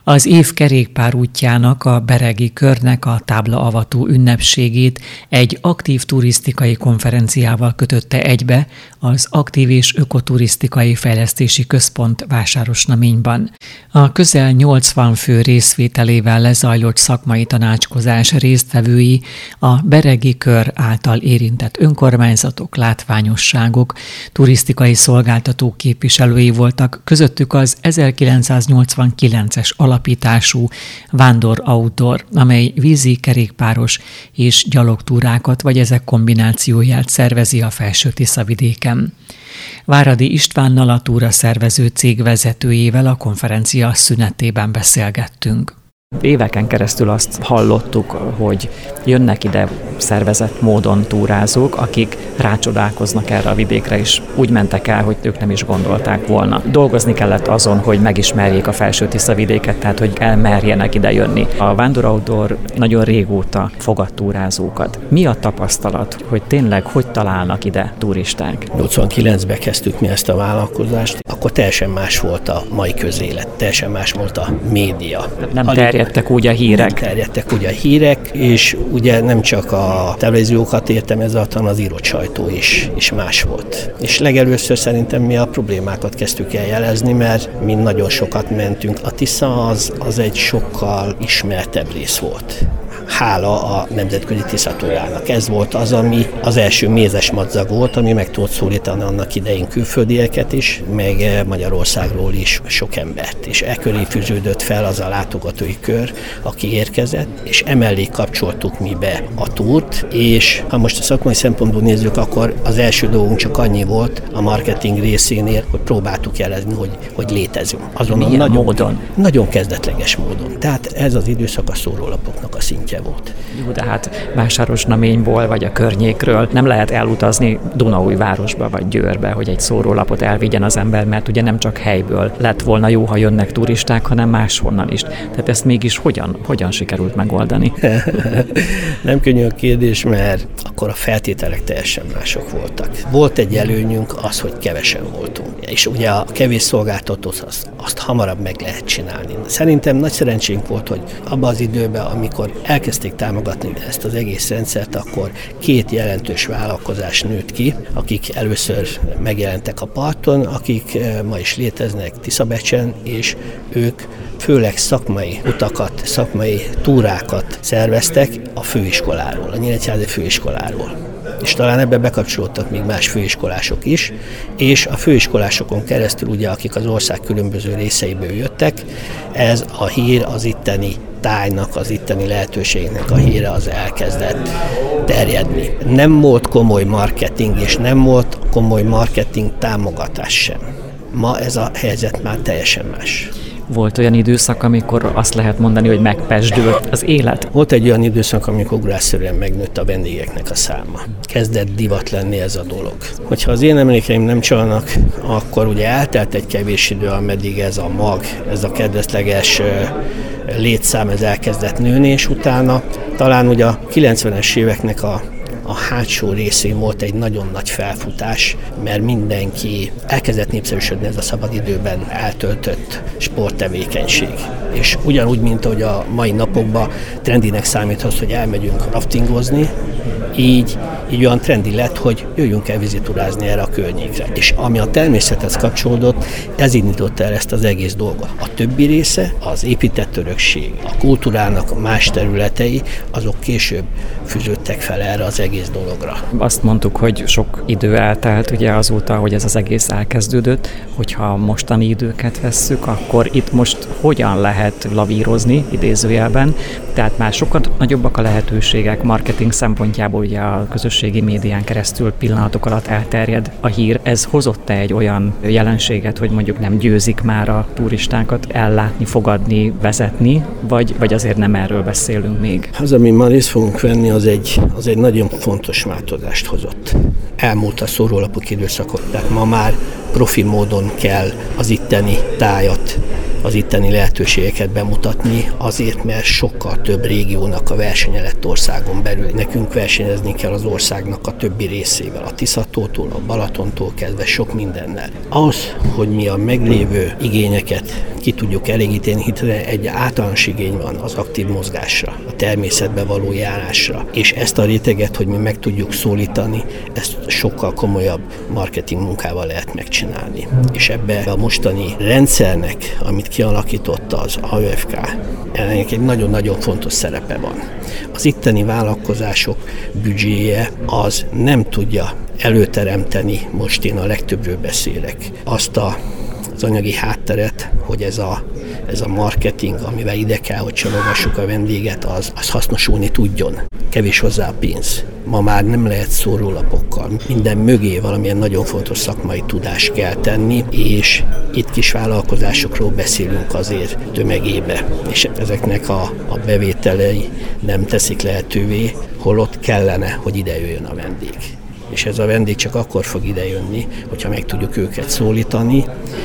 Az év kerékpárútjának, a Beregi Körnek a táblaavató ünnepségét egy aktív turisztikai konferenciával kötötte egybe az Aktív és Ökoturisztikai Fejlesztési Központ Vásárosnaményban. A közel 80 fő részvételével lezajlott szakmai tanácskozás résztvevői a Beregi Kör által érintett önkormányzatok, látványosságok, turisztikai szolgáltatók képviselői voltak, közöttük az 1989-es alapítású Vándor Outdoor, amely vízi, kerékpáros és gyalogtúrákat vagy ezek kombinációját szervezi a Felső-Tiszavidéken. Váradi Istvánnal, a túraszervező cég vezetőjével a konferencia szünetében beszélgettünk. Éveken keresztül azt hallottuk, hogy jönnek ide szervezett módon túrázók, akik rácsodálkoznak erre a vidékre, és úgy mentek el, hogy ők nem is gondolták volna. Dolgozni kellett azon, hogy megismerjék a Felső-Tiszavidéket, tehát hogy elmerjenek ide jönni. A Vándor Outdoor nagyon régóta fogad túrázókat. Mi a tapasztalat, hogy tényleg hogy találnak ide turisták? 89-ben kezdtük mi ezt a vállalkozást, akkor teljesen más volt a mai közélet, teljesen más volt a média. Nem terjedtek úgy a hírek. Nem terjedtek úgy a hírek, és ugye nem csak a televíziókat értem ez alatt, hanem az írott sajtó is más volt. És legelőször szerintem mi a problémákat kezdtük el jelezni, mert mi nagyon sokat mentünk. A Tisza az egy sokkal ismertebb rész volt. Hála a Nemzetközi Tiszatúrának. Ez volt az, ami az első mézes madzag volt, ami meg tudott szólítani annak idején külföldieket is, meg Magyarországról is sok embert. És ekköré fűződött fel az a látogatói kör, aki érkezett, és emellé kapcsoltuk mi be a túrt, és ha most a szakmai szempontból nézzük, akkor az első dolgunk csak annyi volt a marketing részénél, hogy próbáltuk jelezni, hogy létezünk. Azon módon? Nagyon kezdetleges módon. Tehát ez az időszak a szórólapoknak a szintje volt. Jó, de hát Vásárosnaményból vagy a környékről nem lehet elutazni Dunaújvárosba vagy Győrbe, hogy egy szórólapot elvigyen az ember, mert ugye nem csak helyből lett volna jó, ha jönnek turisták, hanem máshonnan is. Tehát ezt mégis hogyan sikerült megoldani? Nem könnyű a kérdés, mert akkor a feltételek teljesen mások voltak. Volt egy előnyünk az, hogy kevesen voltunk. És ugye a kevés szolgáltatót azt hamarabb meg lehet csinálni. Szerintem nagy szerencsénk volt, hogy abban az időben, amikor elkezdték támogatni ezt az egész rendszert, akkor két jelentős vállalkozás nőtt ki, akik először megjelentek a parton, akik ma is léteznek Tiszabecsen, és ők főleg szakmai utakat, szakmai túrákat szerveztek a főiskoláról, a Nyíregyházi főiskoláról. És talán ebbe bekapcsolódtak még más főiskolások is, és a főiskolásokon keresztül, ugye, akik az ország különböző részeiből jöttek, ez a hír az itteni tájnak, az itteni lehetőségnek a híre az elkezdett terjedni. Nem volt komoly marketing, és nem volt komoly marketing támogatás sem. Ma ez a helyzet már teljesen más. Volt olyan időszak, amikor azt lehet mondani, hogy megpesdült az élet? Volt egy olyan időszak, amikor ugrásszerűen megnőtt a vendégeknek a száma. Kezdett divat lenni ez a dolog. Hogyha az én emlékeim nem csalnak, akkor ugye eltelt egy kevés idő, ameddig ez a mag, ez a kedvezleges létszám ez elkezdett nőni, és utána talán ugye a 90-es éveknek a hátsó részén volt egy nagyon nagy felfutás, mert mindenki elkezdett népszerűsödni ez a szabadidőben eltöltött sporttevékenység. És ugyanúgy, mint ahogy a mai napokban trendinek számíthat, hogy elmegyünk raftingozni, így olyan trendi lett, hogy jöjjünk el viziturázni erre a környékre. És ami a természethez kapcsolódott, ez indította el ezt az egész dolgot. A többi része, az épített örökség, a kultúrának más területei, azok később fűződtek fel erre az egész dologra. Azt mondtuk, hogy sok idő eltelt ugye azóta, hogy ez az egész elkezdődött, hogyha a mostani időket vesszük, akkor itt most hogyan lehet lavírozni idézőjelben, tehát már sokkal nagyobbak a lehetőségek marketing szempontjából, ugye a közösségi médián keresztül pillanatok alatt elterjed a hír. Ez hozott-e egy olyan jelenséget, hogy mondjuk nem győzik már a turistákat ellátni, fogadni, vezetni, vagy azért nem erről beszélünk még? Az, ami ma részt fogunk venni, az egy nagyon fontos változást hozott. Elmúlt a szórólapok időszakot, tehát ma már profi módon kell az itteni tájat az itteni lehetőségeket bemutatni, azért, mert sokkal több régiónak a versenye lett országon belül. Nekünk versenyezni kell az országnak a többi részével, a Tiszatótól, a Balatontól kezdve sok mindennel. Az, hogy mi a meglévő igényeket ki tudjuk elégíteni, hiszen egy általános igény van az aktív mozgásra, a természetbe való járásra, és ezt a réteget, hogy mi meg tudjuk szólítani, ezt sokkal komolyabb marketing munkával lehet megcsinálni. És ebbe a mostani rendszernek, amit kialakította az AÖFK, ennek egy nagyon-nagyon fontos szerepe van. Az itteni vállalkozások büdzséje az nem tudja előteremteni, most én a legtöbbről beszélek, azt az anyagi hátteret, hogy ez a marketing, amivel ide kell, hogy csalogassuk a vendéget, az hasznosulni tudjon. Kevés hozzá a pénz. Ma már nem lehet szórólapokkal. Minden mögé valamilyen nagyon fontos szakmai tudást kell tenni, és itt kis vállalkozásokról beszélünk azért tömegébe, és ezeknek a bevételei nem teszik lehetővé, holott kellene, hogy ide jöjjön a vendég. És ez a vendég csak akkor fog idejönni, hogyha meg tudjuk őket szólítani,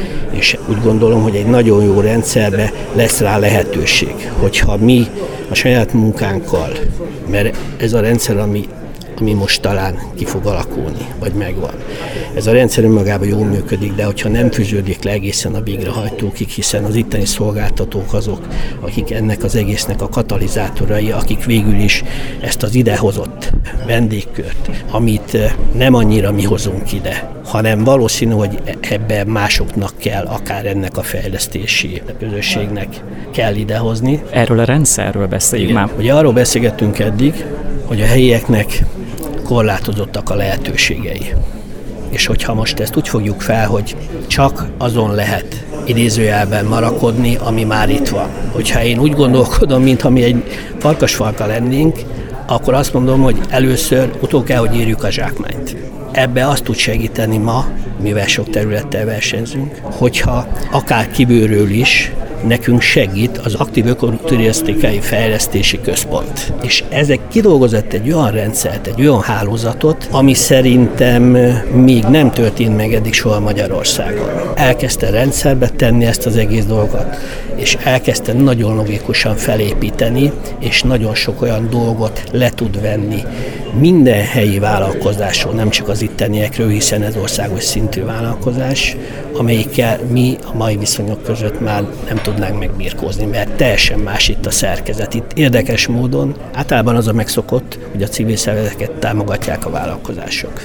és úgy gondolom, hogy egy nagyon jó rendszerbe lesz rá lehetőség, hogyha mi a saját munkánkkal, mert ez a rendszer, ami most talán ki fog alakulni, vagy megvan. Ez a rendszer önmagában jól működik, de hogyha nem fűződik le egészen a végrehajtókig, hiszen az itteni szolgáltatók azok, akik ennek az egésznek a katalizátorai, akik végül is ezt az idehozott vendégkört, amit nem annyira mi hozunk ide, hanem valószínű, hogy ebben másoknak kell, akár ennek a fejlesztési közösségnek kell idehozni. Erről a rendszerről beszéljünk már. Ugye arról beszélgettünk eddig, hogy a helyieknek korlátozottak a lehetőségei. És hogyha most ezt úgy fogjuk fel, hogy csak azon lehet idézőjelben marakodni, ami már itt van. Hogyha én úgy gondolkodom, mintha mi egy farkasfalka lennénk, akkor azt mondom, hogy először utol kell, hogy érjük a zsákmányt. Ebbe azt tud segíteni ma, mivel sok területtel versenyzünk, hogyha akár kívülről is nekünk segít az Aktív Ökoturisztikai Fejlesztési Központ. És ezek kidolgozott egy olyan rendszert, egy olyan hálózatot, ami szerintem még nem történt meg eddig soha Magyarországon. Elkezdte rendszerbe tenni ezt az egész dolgot, és elkezdte nagyon logikusan felépíteni, és nagyon sok olyan dolgot le tud venni minden helyi vállalkozásról, nem csak az itteniekről, hiszen ez országos szintű vállalkozás, amelyikkel mi a mai viszonyok között már nem tudnánk megbirkózni, mert teljesen más itt a szerkezet. Itt érdekes módon általában az a megszokott, hogy a civil szervezeteket támogatják a vállalkozások.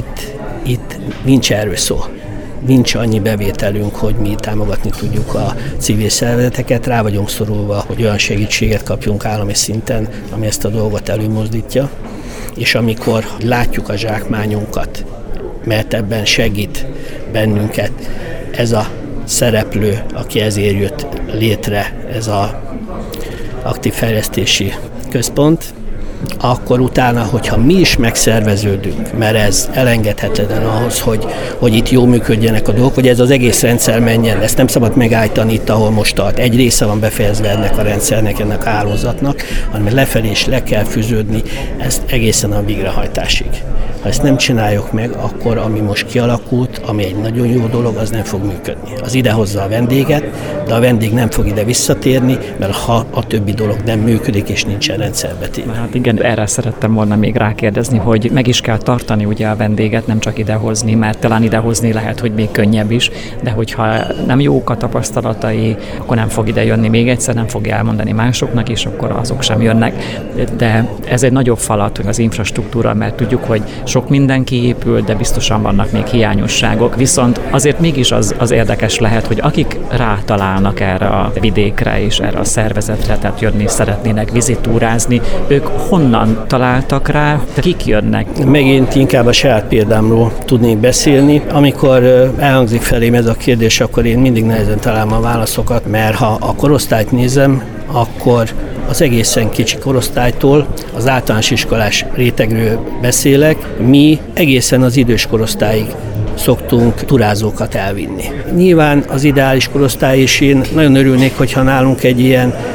Itt nincs erről szó. Nincs annyi bevételünk, hogy mi támogatni tudjuk a civil szervezeteket, rá vagyunk szorulva, hogy olyan segítséget kapjunk állami szinten, ami ezt a dolgot előmozdítja. És amikor látjuk a zsákmányunkat, mert ebben segít bennünket ez a szereplő, aki ezért jött létre, ez az Aktív Fejlesztési Központ, akkor utána, hogyha mi is megszerveződünk, mert ez elengedhetetlen ahhoz, hogy itt jól működjenek a dolgok, hogy ez az egész rendszer menjen, ezt nem szabad megállítani itt, ahol most tart. Egy része van befejezve ennek a rendszernek, ennek a hálózatnak, hanem lefelé is le kell fűződni ezt egészen a végrehajtásig. Ha ezt nem csináljuk meg, akkor ami most kialakult, ami egy nagyon jó dolog, az nem fog működni. Az idehozza a vendéget, de a vendég nem fog ide visszatérni, mert ha a többi dolog nem működik, és nincsen rendszerbe téve. Hát igen, erre szerettem volna még rákérdezni, hogy meg is kell tartani ugye a vendéget, nem csak idehozni, mert talán idehozni lehet, hogy még könnyebb is, de hogyha nem jók a tapasztalatai, akkor nem fog idejönni még egyszer, nem fogja elmondani másoknak is, akkor azok sem jönnek. De ez egy nagyobb falat az infrastruktúra, mert tudjuk, hogy sok minden kiépül, de biztosan vannak még hiányosságok. Viszont azért mégis az érdekes lehet, hogy akik rátalálnak erre a vidékre és erre a szervezetre, tehát jönni szeretnének vizitúrázni, ők honnan találtak rá, kik jönnek? Megint inkább a saját példámról tudnék beszélni. Amikor elhangzik felém ez a kérdés, akkor én mindig nehezen találom a válaszokat, mert ha a korosztályt nézem, akkor az egészen kicsi korosztálytól, az általános iskolás rétegről beszélek, mi egészen az idős korosztályig szoktunk turázókat elvinni. Nyilván az ideális korosztály is, én nagyon örülnék, hogyha nálunk egy ilyen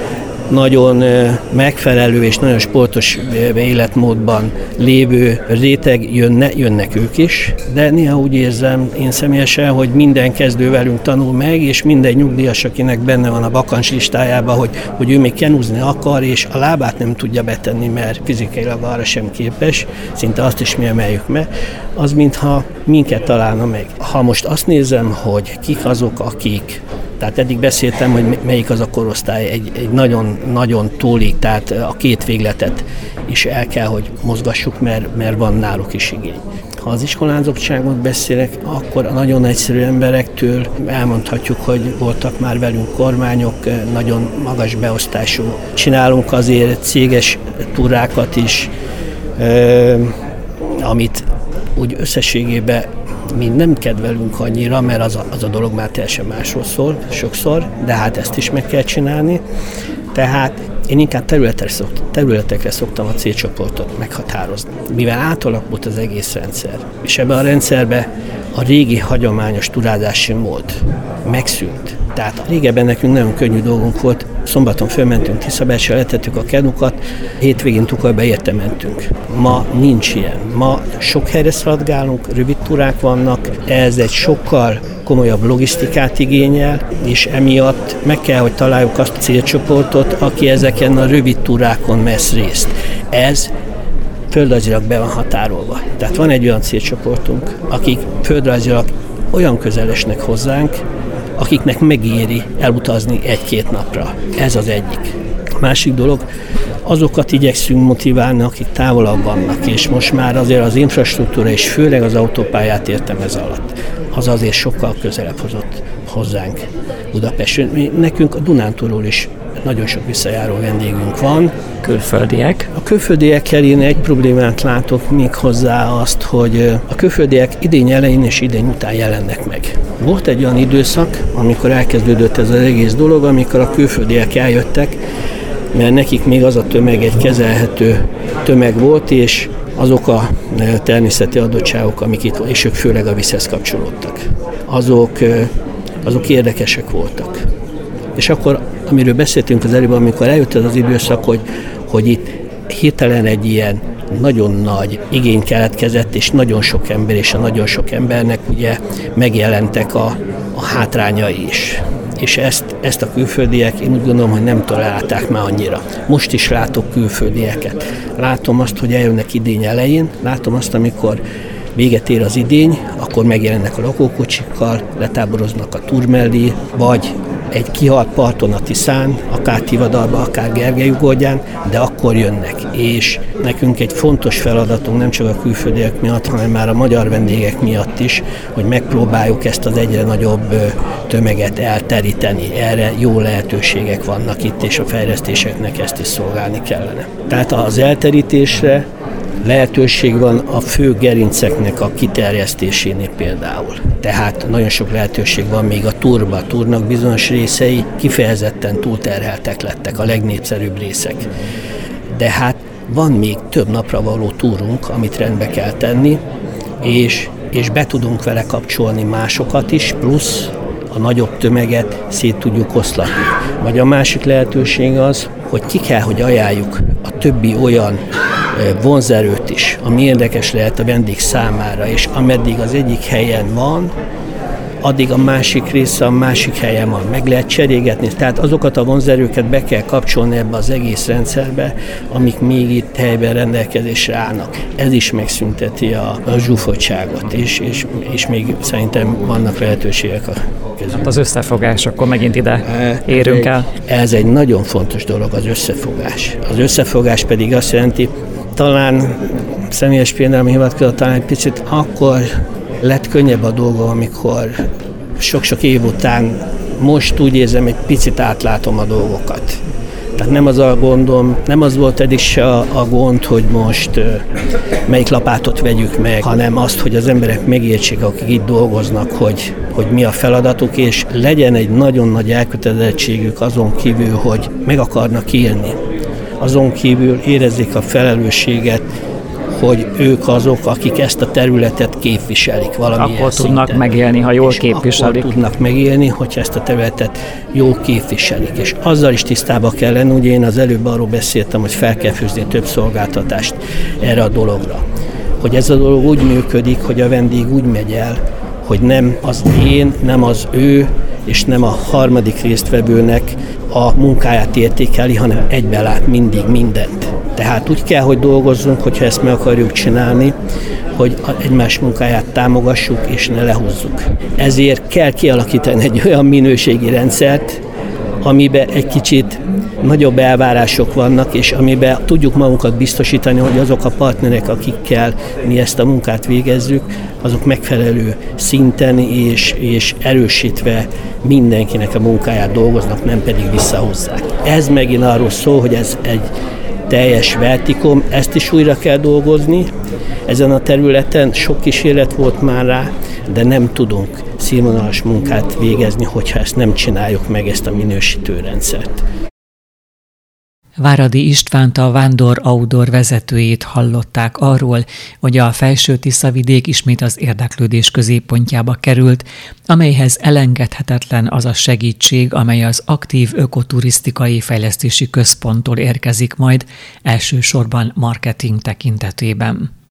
nagyon megfelelő és nagyon sportos életmódban lévő réteg jönnek ők is, de néha úgy érzem én személyesen, hogy minden kezdő velünk tanul meg, és minden nyugdíjas, akinek benne van a bakancs listájában, hogy ő még kenúzni akar, és a lábát nem tudja betenni, mert fizikailag arra sem képes, szinte azt is mi emeljük meg, az mintha minket találna meg. Ha most azt nézem, hogy kik azok, akik, tehát eddig beszéltem, hogy melyik az a korosztály, egy nagyon tólig, tehát a két végletet is el kell, hogy mozgassuk, mert van náluk is igény. Ha az iskolázottságot beszélek, akkor a nagyon egyszerű emberektől elmondhatjuk, hogy voltak már velünk kormányok, nagyon magas beosztású. Csinálunk azért céges túrákat is, amit úgy összességében mi nem kedvelünk annyira, mert az a dolog már teljesen másról szól sokszor, de hát ezt is meg kell csinálni. Tehát én inkább területekre szoktam a célcsoportot meghatározni, mivel átalakult az egész rendszer. És ebben a rendszerben a régi hagyományos turázási mód megszűnt. Tehát régebben nekünk nagyon könnyű dolgunk volt, szombaton fölmentünk Tiszabecsre, letettük a kenukat, hétvégén Tukolba érte mentünk. Ma nincs ilyen. Ma sok helyre szaladgálunk, rövid túrák vannak, ez egy sokkal komolyabb logisztikát igényel, és emiatt meg kell, hogy találjuk azt a célcsoportot, aki ezeken a rövid túrákon vesz részt. Ez földrajzilag be van határolva. Tehát van egy olyan célcsoportunk, akik földrajzilag olyan közelesnek hozzánk, akiknek megéri elutazni 1-2 napra. Ez az egyik. A másik dolog, azokat igyekszünk motiválni, akik távolabb vannak, és most már azért az infrastruktúra, és főleg az autópályát értem ez alatt, az azért sokkal közelebb hozott hozzánk Budapesten. Nekünk a Dunántúlról is nagyon sok visszajáró vendégünk van. Külföldiek? A külföldiekkel én egy problémát látok még hozzá azt, hogy a külföldiek idény elején és idény után jelennek meg. Volt egy olyan időszak, amikor elkezdődött ez az egész dolog, amikor a külföldiek eljöttek, mert nekik még az a tömeg egy kezelhető tömeg volt, és azok a természeti adottságok, amik itt, és ők főleg a vízhez kapcsolódtak, azok érdekesek voltak. És akkor, amiről beszéltünk az előbb, amikor eljött ez az időszak, hogy itt hirtelen egy ilyen nagyon nagy igény keletkezett, és nagyon sok ember, és a nagyon sok embernek ugye megjelentek a hátrányai is. És ezt a külföldiek, én úgy gondolom, hogy nem tolerálták már annyira. Most is látok külföldieket. Látom azt, hogy eljönnek idény elején, látom azt, amikor véget ér az idény, akkor megjelennek a lakókocsikkal, letáboroznak a túr mellé, vagy egy kihalt parton a Tiszán, akár Tivadarba, akár Gergely-ugorgyán, de akkor jönnek. És nekünk egy fontos feladatunk nem csak a külföldiek miatt, hanem már a magyar vendégek miatt is, hogy megpróbáljuk ezt az egyre nagyobb tömeget elteríteni. Erre jó lehetőségek vannak itt, és a fejlesztéseknek ezt is szolgálni kellene. Tehát az elterítésre lehetőség van a fő gerinceknek a kiterjesztésénél például. Tehát nagyon sok lehetőség van még a túrban. A túrnak bizonyos részei kifejezetten túlterheltek lettek, a legnépszerűbb részek. De hát van még több napra való túrunk, amit rendbe kell tenni, és be tudunk vele kapcsolni másokat is, plusz a nagyobb tömeget szét tudjuk oszlatni. Vagy a másik lehetőség az, hogy ki kell, hogy ajánljuk a többi olyan vonzerőt is, ami érdekes lehet a vendég számára, és ameddig az egyik helyen van, addig a másik része a másik helyen van. Meg lehet cserélgetni, tehát azokat a vonzerőket be kell kapcsolni ebbe az egész rendszerbe, amik még itt helyben rendelkezésre állnak. Ez is megszünteti a zsúfoltságot, és még szerintem vannak lehetőségek a közül. Hát az összefogás, akkor megint ide érünk el. Ez egy nagyon fontos dolog, az összefogás. Az összefogás pedig azt jelenti, talán személyes példám hivatkozva, talán egy picit akkor lett könnyebb a dolga, amikor sok-sok év után most úgy érzem, egy picit átlátom a dolgokat. Tehát nem az a gondom, nem az volt eddig se a gond, hogy most melyik lapátot vegyük meg, hanem azt, hogy az emberek megértsék, akik itt dolgoznak, hogy mi a feladatuk, és legyen egy nagyon nagy elkötelezettségük azon kívül, hogy meg akarnak élni. Azon kívül érezzék a felelősséget, hogy ők azok, akik ezt a területet képviselik valamilyen Akkor szinten. Tudnak megélni, ha jól képviselik. Akkor tudnak megélni, hogyha ezt a területet jól képviselik. És azzal is tisztába kell lenni, ugye én az előbb arról beszéltem, hogy fel kell fűzni több szolgáltatást erre a dologra. Hogy ez a dolog úgy működik, hogy a vendég úgy megy el, hogy nem az én, nem az ő, és nem a harmadik résztvevőnek a munkáját értékeli, hanem egybe lát mindig mindent. Tehát úgy kell, hogy dolgozzunk, hogyha ezt meg akarjuk csinálni, hogy egymás munkáját támogassuk és ne lehúzzuk. Ezért kell kialakítani egy olyan minőségi rendszert, amiben egy kicsit nagyobb elvárások vannak, és amiben tudjuk magunkat biztosítani, hogy azok a partnerek, akikkel mi ezt a munkát végezzük, azok megfelelő szinten és erősítve mindenkinek a munkáját dolgoznak, nem pedig visszahozzák. Ez megint arról szól, hogy ez egy teljes vertikum, ezt is újra kell dolgozni. Ezen a területen sok kísérlet volt már rá, de nem tudunk színvonalas munkát végezni, hogyha ezt nem csináljuk meg, ezt a minősítőrendszert. Váradi Istvánt, a Vándor-Outdoor vezetőjét hallották arról, hogy a Felső-Tiszavidék ismét az érdeklődés középpontjába került, amelyhez elengedhetetlen az a segítség, amely az aktív ökoturisztikai fejlesztési központtól érkezik majd, elsősorban marketing tekintetében.